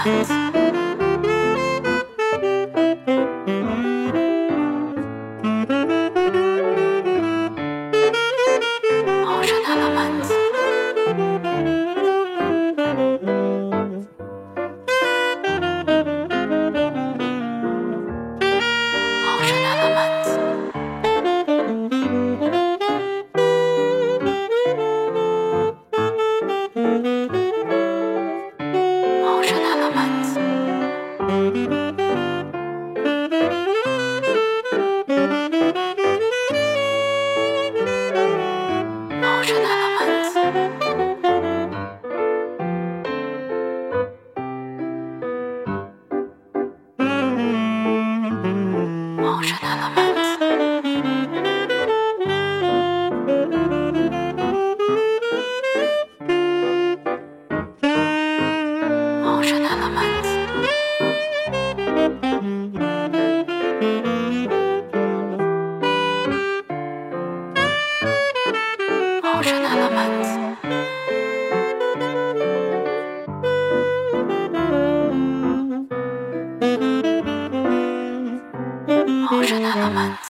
Elements. Ocean Elements. Ocean Elements. Ocean Elements. Ocean Elements. Ocean Elements. Ocean Elements. Ocean Elements. Ocean Elements.